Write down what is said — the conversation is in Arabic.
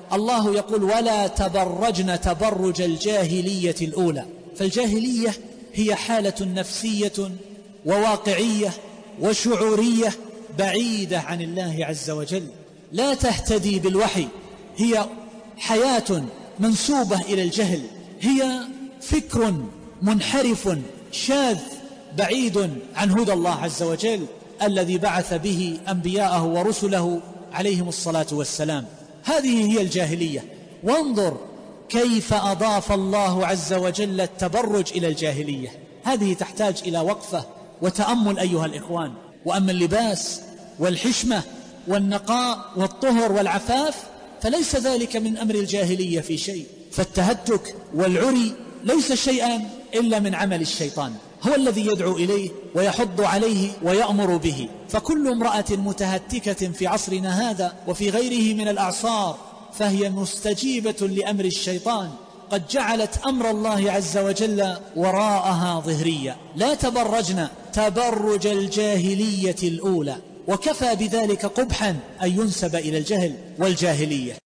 الله يقول ولا تبرجن تبرج الجاهلية الأولى. فالجاهلية هي حالة نفسية وواقعية وشعورية بعيدة عن الله عز وجل، لا تهتدي بالوحي، هي حياة منسوبة إلى الجهل، هي فكر منحرف شاذ بعيد عن هدى الله عز وجل الذي بعث به أنبياءه ورسله عليهم الصلاة والسلام. هذه هي الجاهلية. وانظر كيف أضاف الله عز وجل التبرج إلى الجاهلية. هذه تحتاج إلى وقفة وتأمل أيها الإخوان. وأما اللباس والحشمة والنقاء والطهر والعفاف فليس ذلك من أمر الجاهلية في شيء، فالتهتك والعري ليس شيئا إلا من عمل الشيطان، هو الذي يدعو إليه ويحض عليه ويأمر به. فكل امرأة متهتكة في عصرنا هذا وفي غيره من الأعصار فهي مستجيبة لأمر الشيطان، قد جعلت أمر الله عز وجل وراءها ظهريا. لا تبرجن تبرج الجاهلية الأولى، وكفى بذلك قبحا أن ينسب إلى الجهل والجاهلية.